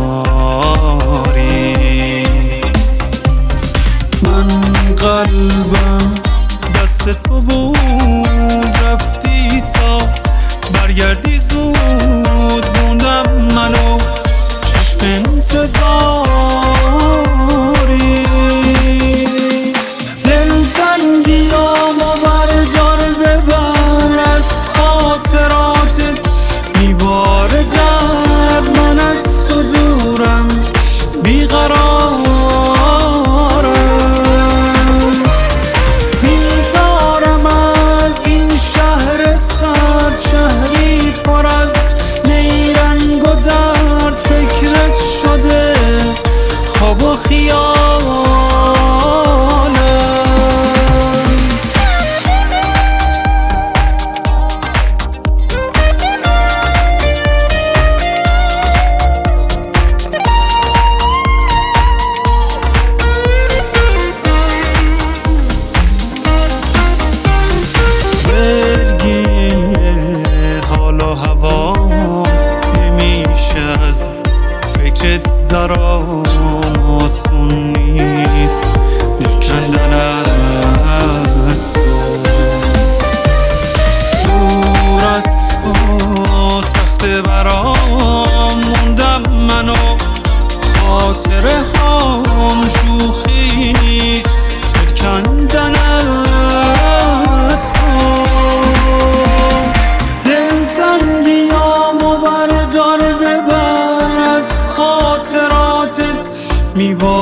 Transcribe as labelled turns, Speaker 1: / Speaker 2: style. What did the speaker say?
Speaker 1: من قلبم دست تو بود، رفتی تا برگردی زود، موندم منو چشم انتظاری. دلتنگیامو بردار ببر از خاطراتت، میباره درد، من از تو دورم بیقرارم. بیزارم از این شهر سرد، شهری پر از نیرنگ و درد، فکرت شده خواب و خیالم. هوا نمیشه از فکرت درام، آسون نیست دل کندن از تو. دور از تو سخته برام، موندم منو خاطره هام، شوخی نیست دل کندن از تو. بردار ببر از خاطراتت، میباره